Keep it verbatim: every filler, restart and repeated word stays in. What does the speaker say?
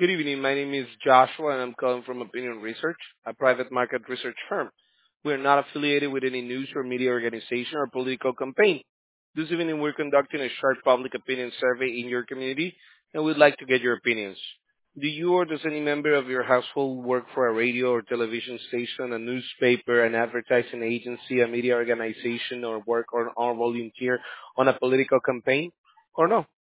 Good evening. My name is Joshua, and I'm calling from Opinion Research, a private market research firm. We are not affiliated with any news or media organization or political campaign. This evening, we're conducting a short public opinion survey in your community, and we'd like to get your opinions. Do you or does any member of your household work for a radio or television station, a newspaper, an advertising agency, a media organization, or work or, or volunteer on a political campaign? Or no?